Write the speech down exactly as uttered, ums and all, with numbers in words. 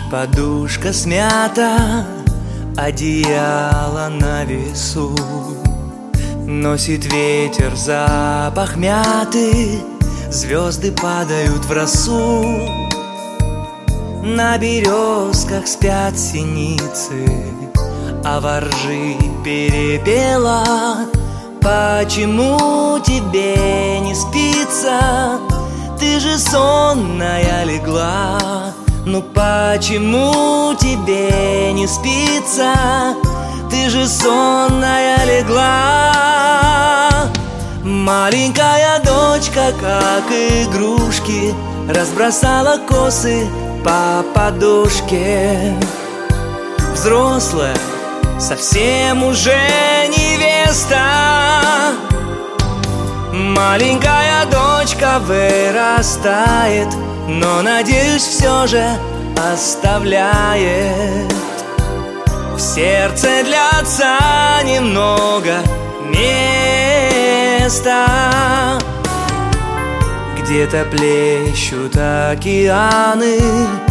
Подушка смята, одеяло на весу, носит ветер запах мяты, звезды падают в росу. На березках спят синицы, а воржи перепела. Почему тебе не спится? Ты же сонная легла. Ну почему тебе не спится? Ты же сонная легла. Маленькая дочка, как игрушки, разбросала косы по подушке. Взрослая, совсем уже невеста. Маленькая дочка вырастает, но, надеюсь, все же оставляет в сердце для отца немного места. Где-то плещут океаны,